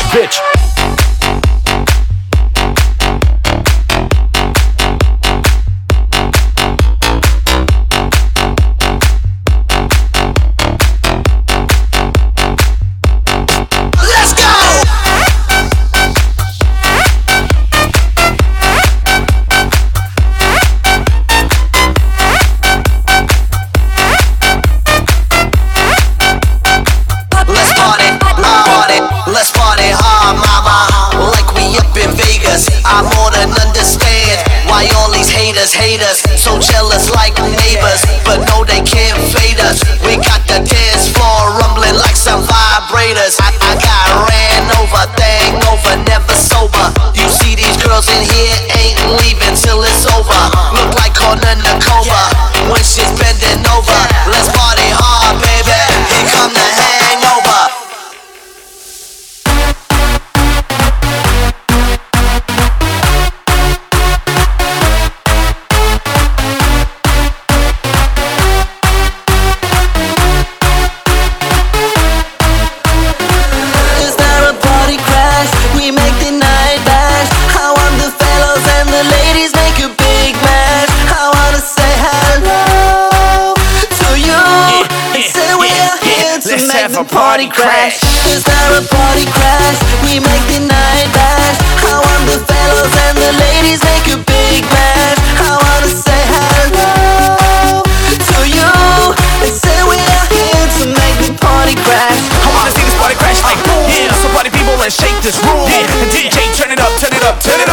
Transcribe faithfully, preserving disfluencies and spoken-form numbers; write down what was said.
bitch. I more than understand why all these haters hate us. So jealous like neighbors, but no they can't fade us. We got the dance floor rumbling like some vibrators. I, I got ran over, thing over, never sober. You see these girls in here ain't leaving till it's over. Look like Corner Nakova when she's bending over. Let's party hard, baby. Here come the hangover. Party crash. Is there a party crash? We make the night dash. I want the fellows and the ladies make a big mash. I wanna say hello to you and say we are here to make the party crash. I wanna see this party crash like boom. Yeah, so party people, let's shake this room. Yeah, D J turn it up, turn it up, turn it up.